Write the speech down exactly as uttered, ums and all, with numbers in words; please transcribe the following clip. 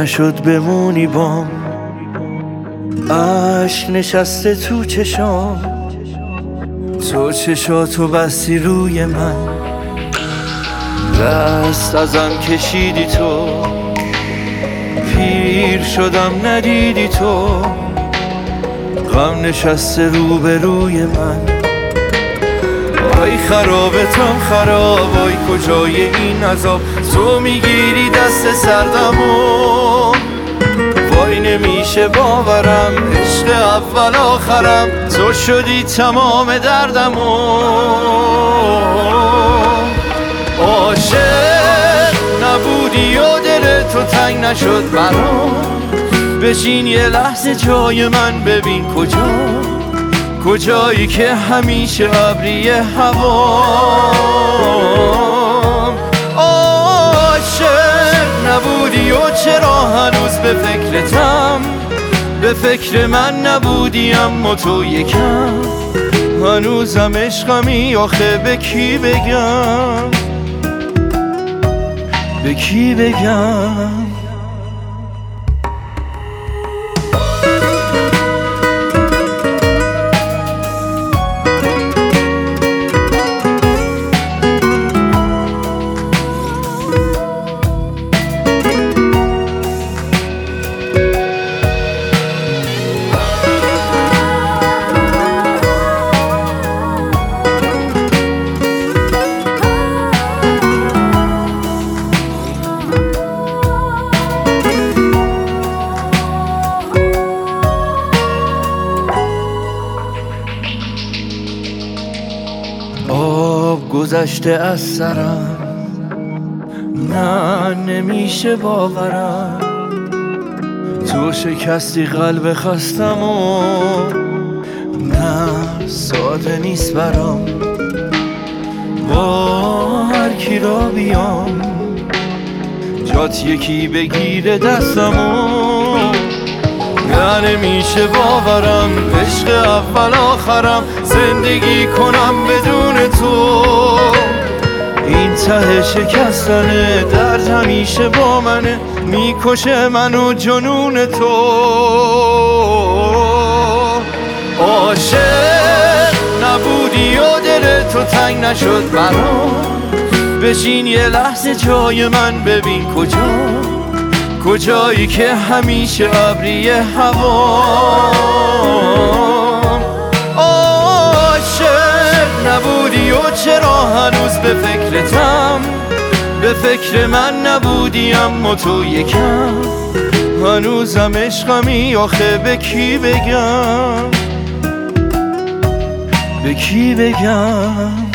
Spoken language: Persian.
نشد بمونی بام، عشق نشسته تو چشام، تو چشاتو بستی روی من، دست ازم کشیدی تو، پیر شدم ندیدی تو، غم نشسته رو به روی من. وای خرابتم خراب، وای کجای این عذاب، تو میگیری دست سردمو، وای نمیشه باورم عشق اول آخرم، تو شدی تمام دردمو. عاشق نبودی و دل تو تنگ نشد برام، بشین یه لحظه جای من ببین کجا، کجایی که همیشه ابری هوام. عاشق نبودی و چرا هنوز به فکرتم، به فکر من نبودی اما تو یکم، هنوزم عشقمی آخه به کی بگم، به کی بگم. آب گذشته از سرم، نه نمیشه باورم، تو شکستی قلب خستم و نه ساده نیست برام، با هر کی را بیام جات یکی بگیره دستمو، نه نمیشه باورم عشق اول آخرم، زندگی کنم بدون تو، این ته شکستنه درد همیشه با منه، میکشه منو جنون تو. عاشق نبودی و دل تو تنگ نشد برام، بشین یه لحظه جای من ببین کجا، کجایی که همیشه ابری هوام. عاشق نبودی و چرا هنوز به فکرتم، به فکر من نبودی اما تو یکم، هنوزم عشقمی آخه به کی بگم، به کی بگم.